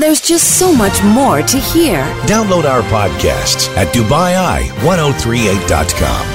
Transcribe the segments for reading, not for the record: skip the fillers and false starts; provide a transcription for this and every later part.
There's just so much more to hear. Download our podcasts at DubaiEye1038.com.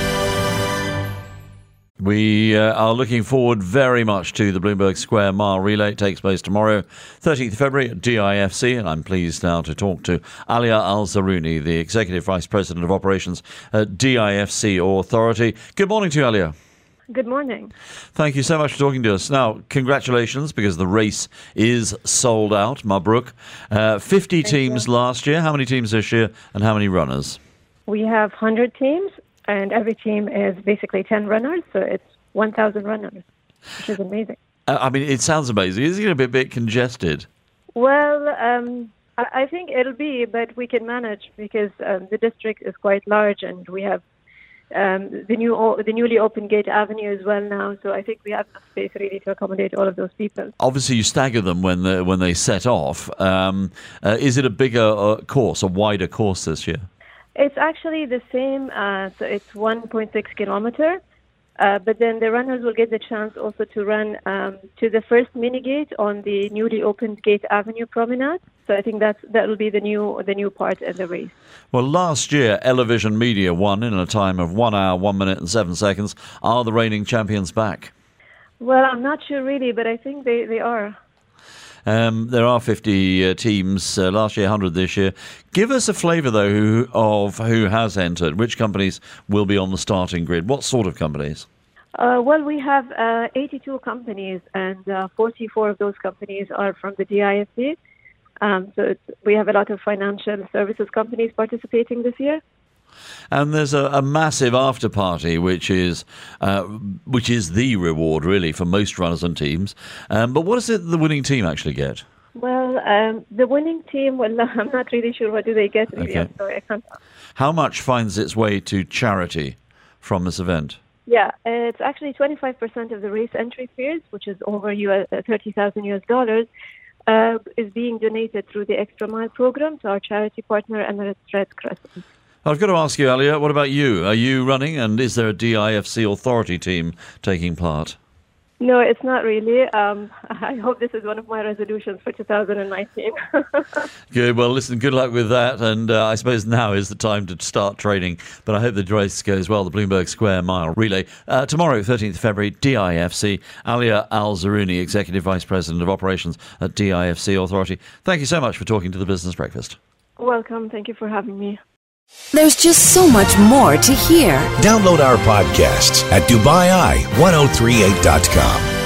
We are looking forward very much to the Bloomberg Square Mile Relay. It takes place tomorrow, 13th February at DIFC, and I'm pleased now to talk to Alia Al-Zarouni, the Executive Vice President of Operations at DIFC Authority. Good morning to you, Alia. Good morning. Thank you so much for talking to us. Now, congratulations, because the race is sold out. Mabruk. 50 teams last year. How many teams this year, and how many runners? We have 100 teams, and every team is basically 10 runners, so it's 1,000 runners, which is amazing. I mean, it sounds amazing. Is it a bit congested? Well, I think it'll be, but we can manage because the district is quite large, and we have the newly opened Gate Avenue as well now, so I think we have enough space really to accommodate all of those people. Obviously, you stagger them when they set off. Is it a bigger course, a wider course this year? It's actually the same, so it's 1.6 kilometer, but then the runners will get the chance also to run to the first mini gate on the newly opened Gate Avenue promenade. So I think that will be the new part of the race. Well, last year, Elevision Media won in a time of 1 hour, 1 minute and 7 seconds. Are the reigning champions back? Well, I'm not sure really, but I think they are. There are 50 teams, last year 100 this year. Give us a flavour, though, of who has entered. Which companies will be on the starting grid? What sort of companies? Well, we have 82 companies, and 44 of those companies are from the DIFC. So we have a lot of financial services companies participating this year. And there's a massive after party, which is the reward really for most runners and teams. But what does the winning team actually get? Well, the winning team, I'm not really sure what do they get. Really. Okay. I'm sorry, I can't. How much finds its way to charity from this event? Yeah, it's actually 25% of the race entry fees, which is over $30,000 is being donated through the Extra Mile program to our charity partner, Emirates Red Crescent. I've got to ask you, Alia, what about you? Are you running, and is there a DIFC Authority team taking part? No, it's not really. I hope this is one of my resolutions for 2019. Good. Well, listen, good luck with that. And I suppose now is the time to start training. But I hope the race goes well, the Bloomberg Square Mile Relay. Tomorrow, 13th February, DIFC. Alia Al-Zarouni, Executive Vice President of Operations at DIFC Authority. Thank you so much for talking to the Business Breakfast. Welcome. Thank you for having me. There's just so much more to hear. Download our podcasts at DubaiEye1038.com.